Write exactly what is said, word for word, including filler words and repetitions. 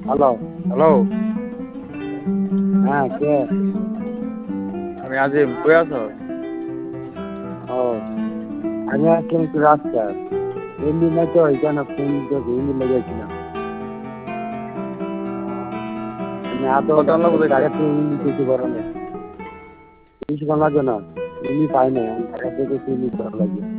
Hello. Hello. হ্যাঁ, কে? আমি আজিম, কই আছো? ও, আমি আজকে একটু রাস্তায়। এমনি নাই তো এইখানে ফোন দেখে এমনি লেগেছিলাম। আমি আদৌ কতক্ষণ লাগবো দেখতে? ঢাকা থেকে এমনি কিছু করার নেই। বেশিক্ষণ লাগবে না। এমনি পাই নাই। আমি ঢাকা থেকে এমনি করা লাগবে।